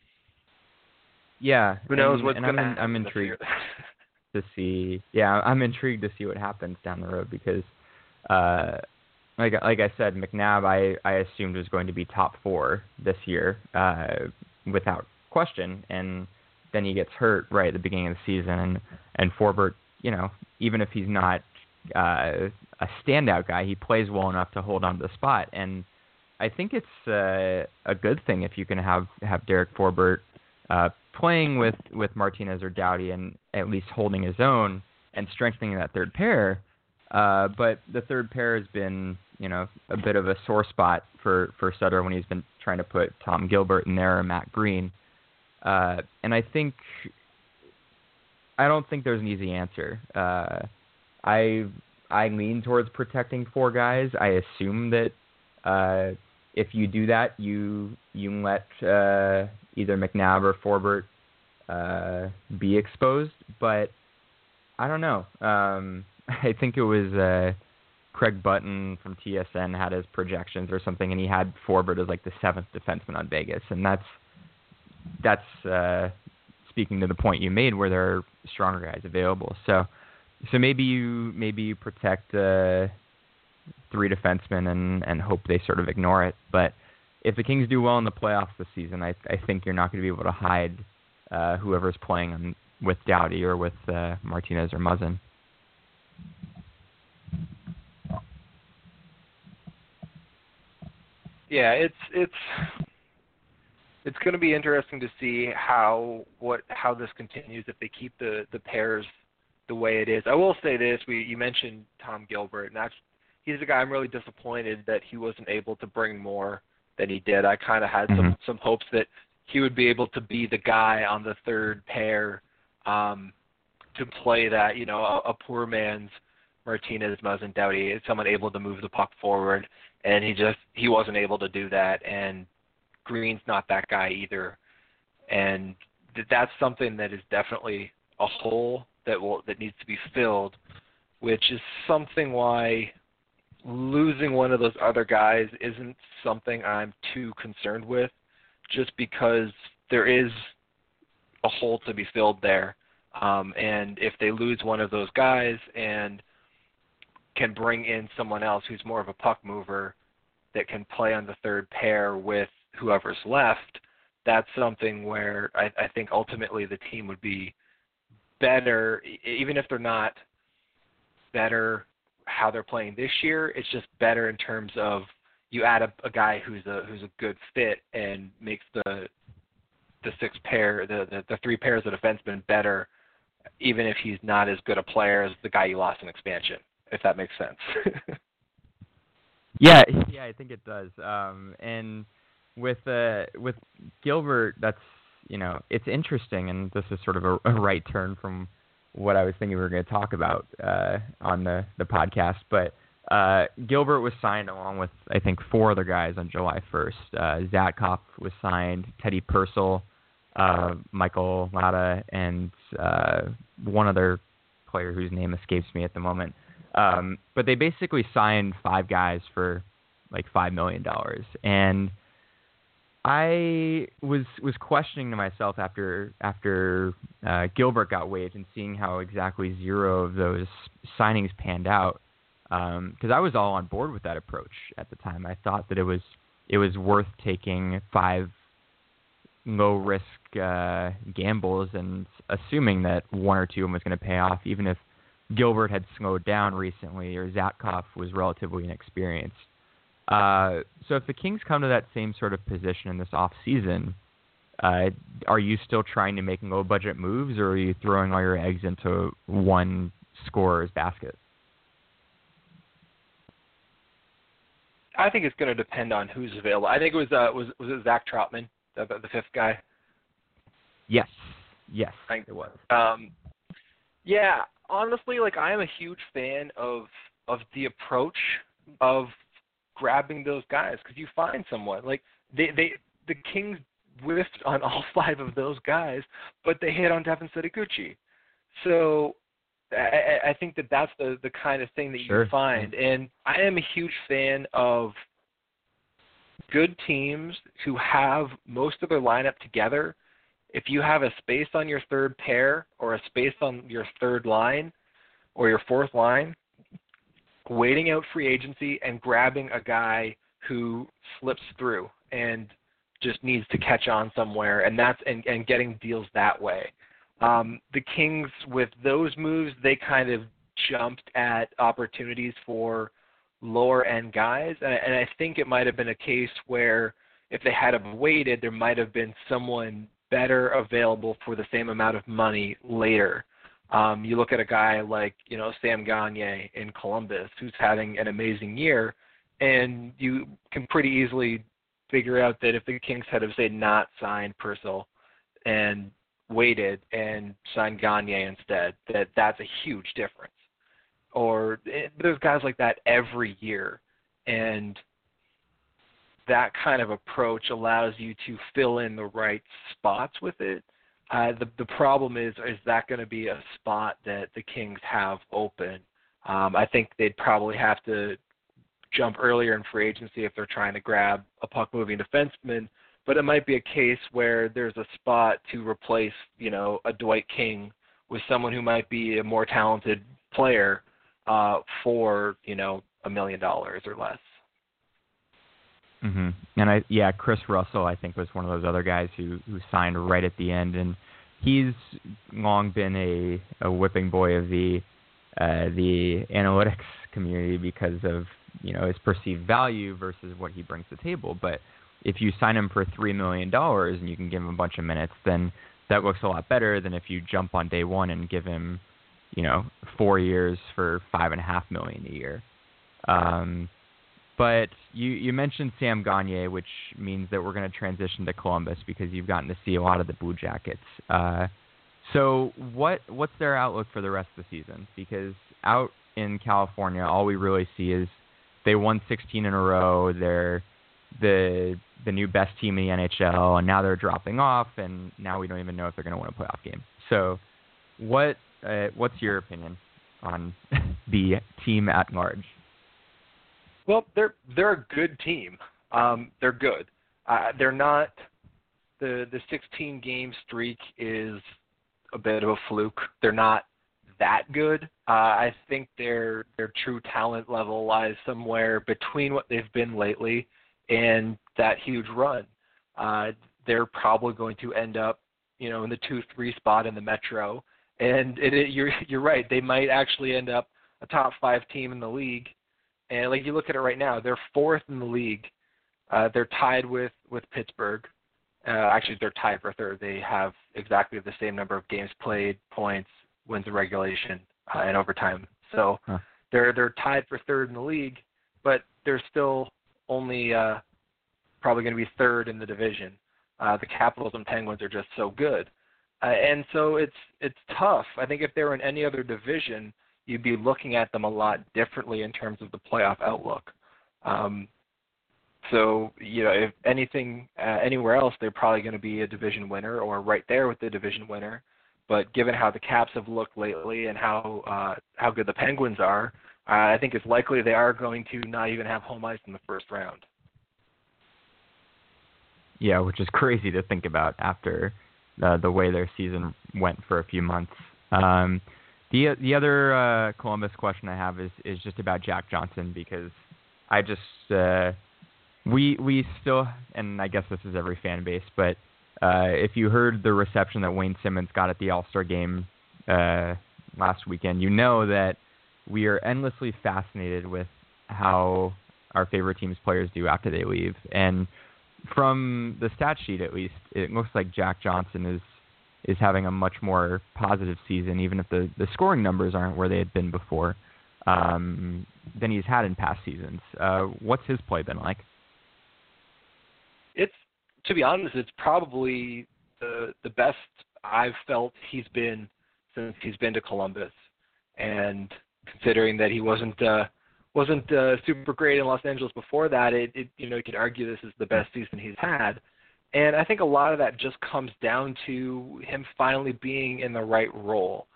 yeah, who knows what's going to happen. I'm intrigued to see. Yeah, I'm intrigued to see what happens down the road, because, like I said, McNabb I assumed was going to be top 4 this year, without question, and then he gets hurt right at the beginning of the season, and Forbort, even if he's not a standout guy, he plays well enough to hold on to the spot. And I think it's a good thing if you can have Derek Forbort playing with Martinez or Doughty and at least holding his own and strengthening that third pair. But the third pair has been, a bit of a sore spot for Sutter when he's been trying to put Tom Gilbert in there or Matt Green. And I don't think there's an easy answer. I I lean towards protecting 4 guys. I assume that if you do that, you let either McNabb or Forbort be exposed. But I don't know. I think it was Craig Button from TSN had his projections or something, and he had Forbort as like the 7th defenseman on Vegas, and that's speaking to the point you made where there are stronger guys available. So maybe you protect 3 defensemen and hope they sort of ignore it. But if the Kings do well in the playoffs this season, I think you're not going to be able to hide whoever's playing with Doughty or with Martinez or Muzzin. Yeah, it's going to be interesting to see how this continues if they keep the pairs the way it is. I will say this: you mentioned Tom Gilbert, and he's a guy I'm really disappointed that he wasn't able to bring more than he did. I kind of had some hopes that he would be able to be the guy on the third pair to play that, a poor man's Martinez, Muzzin, Doughty, someone able to move the puck forward, and he wasn't able to do that, and Green's not that guy either. And that's something that is definitely a hole that needs to be filled, which is something why losing one of those other guys isn't something I'm too concerned with, just because there is a hole to be filled there. And if they lose one of those guys and can bring in someone else who's more of a puck mover that can play on the third pair with whoever's left, that's something where I think ultimately the team would be better, even if they're not better how they're playing this year. It's just better in terms of you add a guy who's a good fit and makes the 6 pair, the 3 pairs of defensemen better, even if he's not as good a player as the guy you lost in expansion, if that makes sense. Yeah, I think it does. And with Gilbert, that's, it's interesting, and this is sort of a right turn from what I was thinking we were going to talk about on the podcast. But Gilbert was signed along with, I think, 4 other guys on July 1st. Zatkoff was signed, Teddy Purcell, Michael Latta, and one other player whose name escapes me at the moment. But they basically signed 5 guys for like $5 million. And I was questioning to myself after Gilbert got waived and seeing how exactly 0 of those signings panned out, because I was all on board with that approach at the time. I thought that it was worth taking 5 low risk gambles and assuming that 1 or 2 of them was going to pay off, even if Gilbert had slowed down recently or Zatkoff was relatively inexperienced. So if the Kings come to that same sort of position in this off season, are you still trying to make low budget moves, or are you throwing all your eggs into one scorer's basket? I think it's going to depend on who's available. I think it was it Zach Troutman, the 5th guy? Yes, it was. Yeah, honestly, I am a huge fan of the approach of grabbing those guys, because you find someone the Kings whiffed on all 5 of those guys, but they hit on Devin Setoguchi. So I think that's the kind of thing that you find, and I am a huge fan of good teams who have most of their lineup together. If you have a space on your third pair or a space on your third line or your fourth line, waiting out free agency and grabbing a guy who slips through and just needs to catch on somewhere, and getting deals that way. The Kings, with those moves, they kind of jumped at opportunities for lower end guys, and I think it might have been a case where if they had have waited, there might have been someone better available for the same amount of money later. You look at a guy like, Sam Gagner in Columbus, who's having an amazing year, and you can pretty easily figure out that if the Kings had, say, not signed Purcell and waited and signed Gagner instead, that's a huge difference. or there's guys like that every year, and that kind of approach allows you to fill in the right spots with it. The problem is that going to be a spot that the Kings have open? I think they'd probably have to jump earlier in free agency if they're trying to grab a puck-moving defenseman, but it might be a case where there's a spot to replace, a Dwight King with someone who might be a more talented player for, $1 million or less. Mm-hmm. And Chris Russell, I think, was one of those other guys who signed right at the end, and he's long been a whipping boy of the analytics community because of his perceived value versus what he brings to the table. But if you sign him for $3 million and you can give him a bunch of minutes, then that looks a lot better than if you jump on day one and give him 4 years for $5.5 million a year. But you mentioned Sam Gagner, which means that we're going to transition to Columbus because you've gotten to see a lot of the Blue Jackets. So what's their outlook for the rest of the season? Because out in California, all we really see is they won 16 in a row. They're the new best team in the NHL, and now they're dropping off, and now we don't even know if they're going to win a playoff game. So what's your opinion on the team at large? Well, they're a good team. They're good. They're not the 16-game streak is a bit of a fluke. They're not that good. I think their true talent level lies somewhere between what they've been lately and that huge run. They're probably going to end up, in the 2-3 spot in the Metro, and you're right. They might actually end up a top 5 team in the league. And like you look at it right now, they're 4th in the league. They're tied with Pittsburgh. Actually, they're tied for 3rd. They have exactly the same number of games played, points, wins in regulation, and overtime. So they're tied for 3rd in the league, but they're still only probably going to be 3rd in the division. The Capitals and Penguins are just so good, and so it's tough. I think if they were in any other division, you'd be looking at them a lot differently in terms of the playoff outlook. So, if anything, anywhere else, they're probably going to be a division winner or right there with the division winner. But given how the Caps have looked lately and how good the Penguins are, I think it's likely they are going to not even have home ice in the first round. Yeah, which is crazy to think about after the way their season went for a few months. The other Columbus question I have is just about Jack Johnson, because I just we still, and I guess this is every fan base, but if you heard the reception that Wayne Simmons got at the All-Star game last weekend, you know that we are endlessly fascinated with how our favorite team's players do after they leave. And from the stat sheet, at least, it looks like Jack Johnson is having a much more positive season, even if the scoring numbers aren't where they had been before, than he's had in past seasons. What's his play been like? To be honest, it's probably the best I've felt he's been since he's been to Columbus. And considering that he wasn't super great in Los Angeles before that, you could argue this is the best season he's had. And I think a lot of that just comes down to him finally being in the right role.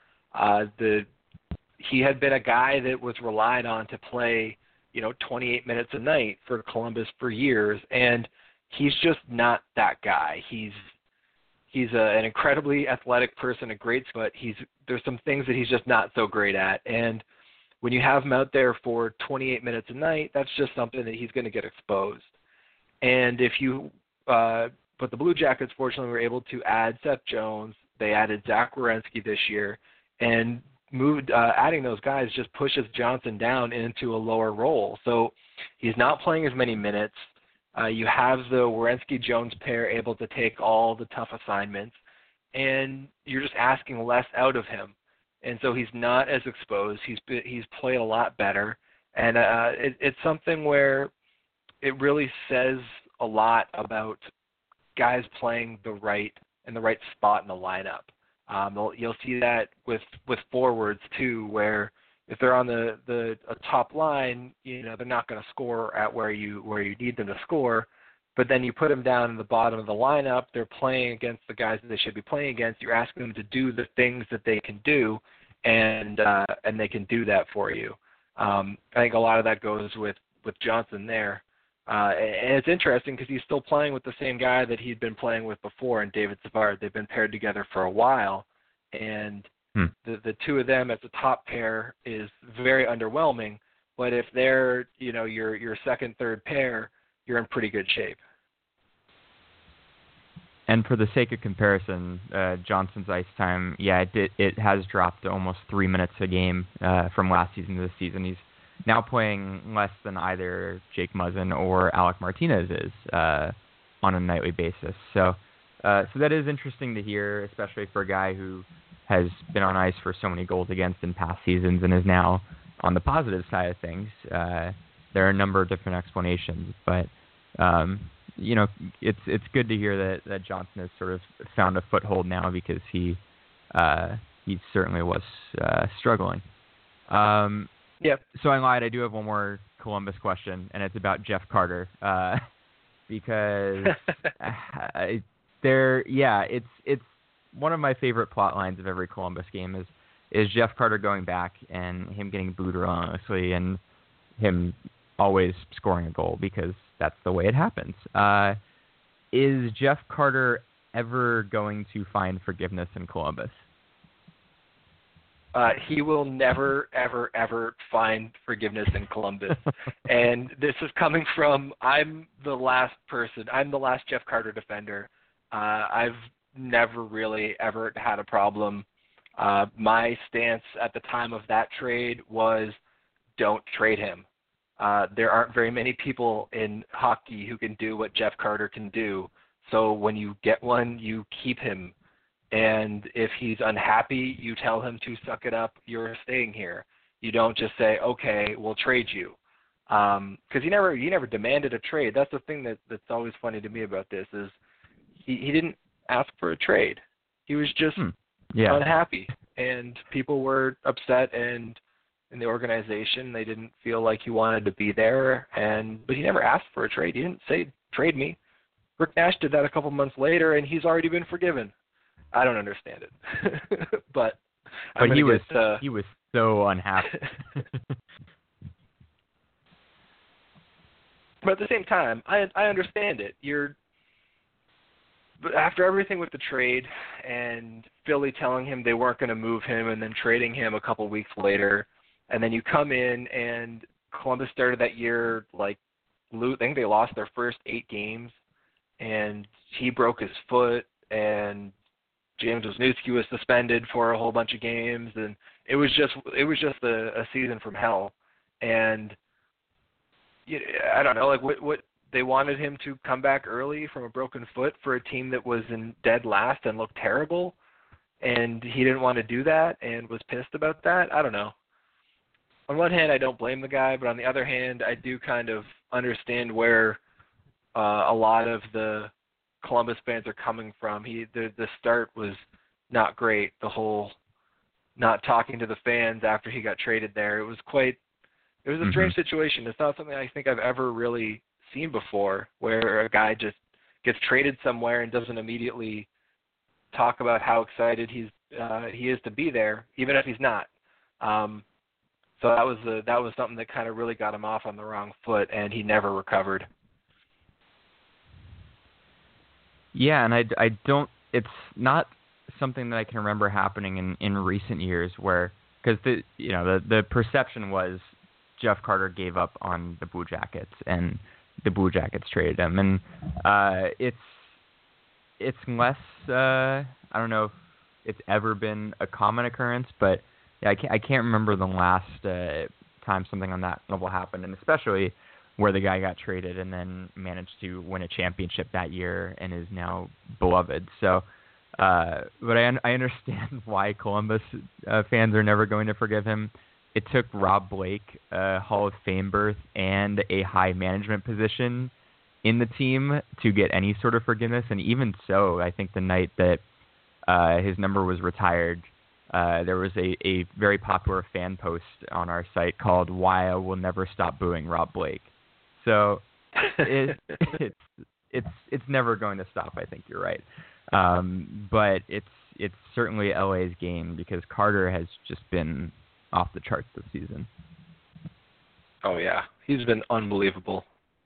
He had been a guy that was relied on to play, 28 minutes a night for Columbus for years, and he's just not that guy. He's an incredibly athletic person, a great, but there's some things that he's just not so great at. And when you have him out there for 28 minutes a night, that's just something that he's going to get exposed. And but the Blue Jackets, fortunately, were able to add Seth Jones. They added Zach Werenski this year, and adding those guys just pushes Johnson down into a lower role. So he's not playing as many minutes. You have the Werenski-Jones pair able to take all the tough assignments, and you're just asking less out of him. And so he's not as exposed. He's played a lot better, and it's something where it really says a lot about guys playing in the right spot in the lineup. You'll see that with forwards too, where if they're on a top line, they're not going to score at where you need them to score. But then you put them down in the bottom of the lineup. They're playing against the guys that they should be playing against. You're asking them to do the things that they can do, and they can do that for you. I think a lot of that goes with Johnson there. And it's interesting because he's still playing with the same guy that he'd been playing with before, and David Savard. They've been paired together for a while, and the two of them as a top pair is very underwhelming. But if they're your second, third pair, you're in pretty good shape. And for the sake of comparison, Johnson's ice time, it has dropped to almost 3 minutes a game from last season to this season. He's now playing less than either Jake Muzzin or Alec Martinez is on a nightly basis. So that is interesting to hear, especially for a guy who has been on ice for so many goals against in past seasons and is now on the positive side of things. There are a number of different explanations, but it's good to hear that Johnson has sort of found a foothold now because he certainly was struggling. Yep. So I lied. I do have one more Columbus question, and it's about Jeff Carter because it's one of my favorite plot lines of every Columbus game is Jeff Carter going back and him getting booed relentlessly and him always scoring a goal because that's the way it happens. Is Jeff Carter ever going to find forgiveness in Columbus? He will never, ever, ever find forgiveness in Columbus. And this is coming from, I'm the last Jeff Carter defender. I've never really ever had a problem. My stance at the time of that trade was don't trade him. There aren't very many people in hockey who can do what Jeff Carter can do. So when you get one, you keep him. And if he's unhappy, you tell him to suck it up. You're staying here. You don't just say, okay, we'll trade you. Because he never demanded a trade. That's the thing that's always funny to me about this is he didn't ask for a trade. He was just unhappy. And people were upset, and in the organization, they didn't feel like he wanted to be there. But he never asked for a trade. He didn't say, trade me. Rick Nash did that a couple months later, and he's already been forgiven. I don't understand it, but he was so unhappy. But at the same time, I understand it. But after everything with the trade and Philly telling him they weren't going to move him and then trading him a couple weeks later, and then you come in and Columbus started that year I think they lost their first 8 games, and he broke his foot, and James Wisniewski was suspended for a whole bunch of games, and it was just a season from hell. And I don't know, what they wanted him to come back early from a broken foot for a team that was in dead last and looked terrible, and he didn't want to do that and was pissed about that. I don't know. On one hand, I don't blame the guy, but on the other hand, I do kind of understand where a lot of the Columbus fans are coming from. The start was not great. The whole not talking to the fans after he got traded there. It was a strange situation. It's not something I think I've ever really seen before, where a guy just gets traded somewhere and doesn't immediately talk about how excited he is to be there, even if he's not. So that was something that kind of really got him off on the wrong foot, and he never recovered. Yeah, and I don't. It's not something that I can remember happening in recent years, because the perception was Jeff Carter gave up on the Blue Jackets, and the Blue Jackets traded him, and it's less. I don't know if it's ever been a common occurrence, but I can't remember the last time something on that level happened, and especially where the guy got traded and then managed to win a championship that year and is now beloved. So, but I understand why Columbus fans are never going to forgive him. It took Rob Blake a Hall of Fame berth and a high management position in the team to get any sort of forgiveness. And even so, I think the night that his number was retired, there was a very popular fan post on our site called "Why I Will Never Stop Booing Rob Blake." So it's never going to stop. I think you're right, but it's certainly LA's game because Carter has just been off the charts this season. Oh yeah, he's been unbelievable.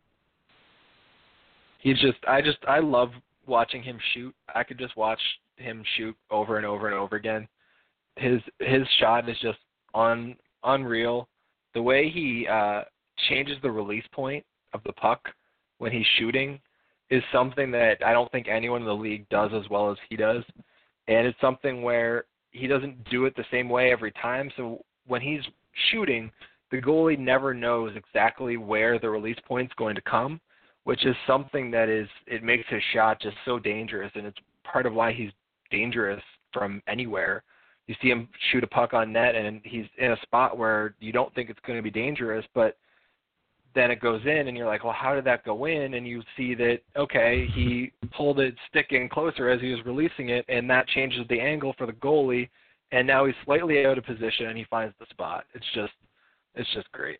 I love watching him shoot. I could just watch him shoot over and over and over again. His shot is just unreal. The way he changes the release point of the puck when he's shooting is something that I don't think anyone in the league does as well as he does. And it's something where he doesn't do it the same way every time. So when he's shooting, the goalie never knows exactly where the release point's going to come, which is something that it makes his shot just so dangerous, and it's part of why he's dangerous from anywhere. You see him shoot a puck on net, and he's in a spot where you don't think it's going to be dangerous, but then it goes in, and you're like, well, how did that go in? And you see that, okay, he pulled it stick in closer as he was releasing it, and that changes the angle for the goalie, and now he's slightly out of position, and he finds the spot. It's just great.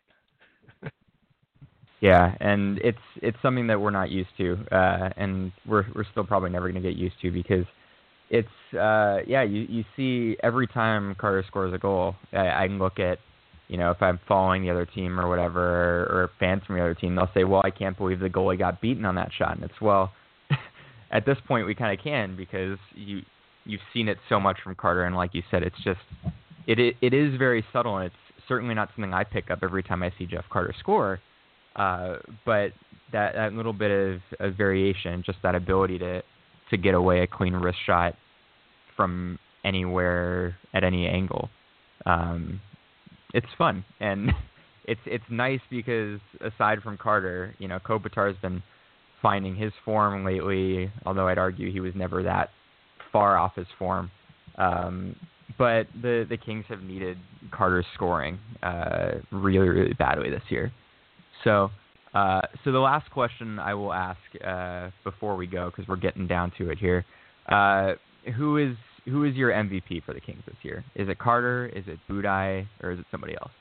Yeah, and it's something that we're not used to, and we're still probably never going to get used to because it's you see every time Carter scores a goal, I can look at, if I'm following the other team or whatever, or fans from the other team, they'll say, well, I can't believe the goalie got beaten on that shot, and it's, well, at this point we kind of can because you've seen it so much from Carter, and like you said, it's just it is very subtle, and it's certainly not something I pick up every time I see Jeff Carter score. But that little bit of variation, just that ability to get away a clean wrist shot from anywhere at any angle, it's fun, and it's nice because aside from Carter, Kopitar's been finding his form lately. Although I'd argue he was never that far off his form, but the Kings have needed Carter's scoring really, really badly this year. So the last question I will ask before we go, because we're getting down to it here, who is your MVP for the Kings this year? Is it Carter? Is it Budaj? Or is it somebody else?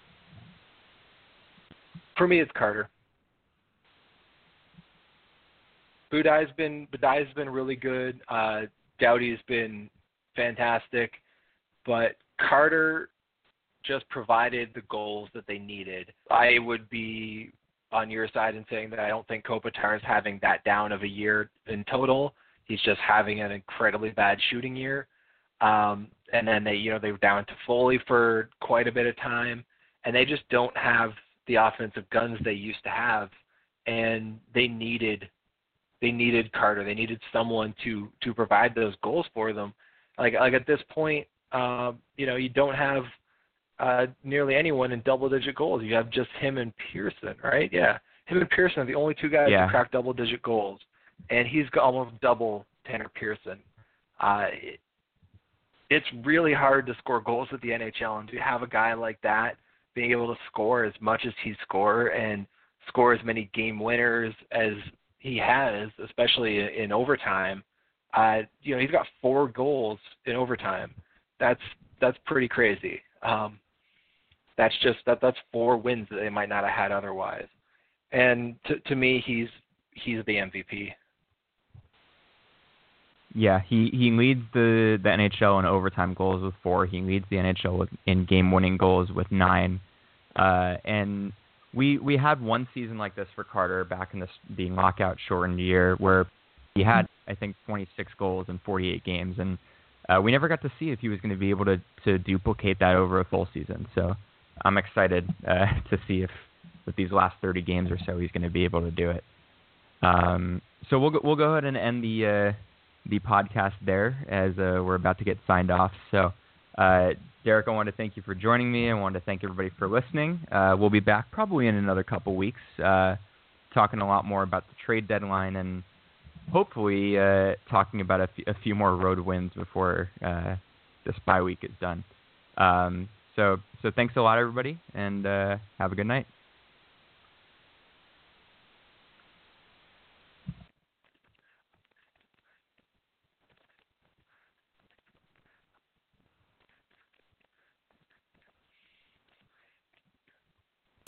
For me, it's Carter. Budaj's been really good. Doughty's been fantastic, but Carter just provided the goals that they needed. I would be on your side in saying that I don't think Kopitar is having that down of a year in total. He's just having an incredibly bad shooting year. And then they were down to Foley for quite a bit of time, and they just don't have the offensive guns they used to have. And they needed Carter. They needed someone to provide those goals for them. Like at this point, you don't have nearly anyone in double-digit goals. You have just him and Pearson, right? Yeah, him and Pearson are the only two guys who crack double-digit goals, and he's got almost double Tanner Pearson. It's really hard to score goals at the NHL, and to have a guy like that being able to score as much as he scored and score as many game winners as he has, especially in overtime. He's got 4 goals in overtime. That's pretty crazy. That's 4 wins that they might not have had otherwise. And to me, he's the MVP. Yeah, he leads the NHL in overtime goals with 4. He leads the NHL in game-winning goals with 9. And we had one season like this for Carter back in the lockout-shortened year where he had, I think, 26 goals in 48 games. And we never got to see if he was going to be able to duplicate that over a full season. So I'm excited to see if with these last 30 games or so he's going to be able to do it. So we'll go ahead and end the podcast there as we're about to get signed off. So Derek, I want to thank you for joining me. I want to thank everybody for listening. We'll be back probably in another couple weeks talking a lot more about the trade deadline and hopefully talking about a few more road wins before this bye week is done. So thanks a lot, everybody, and have a good night.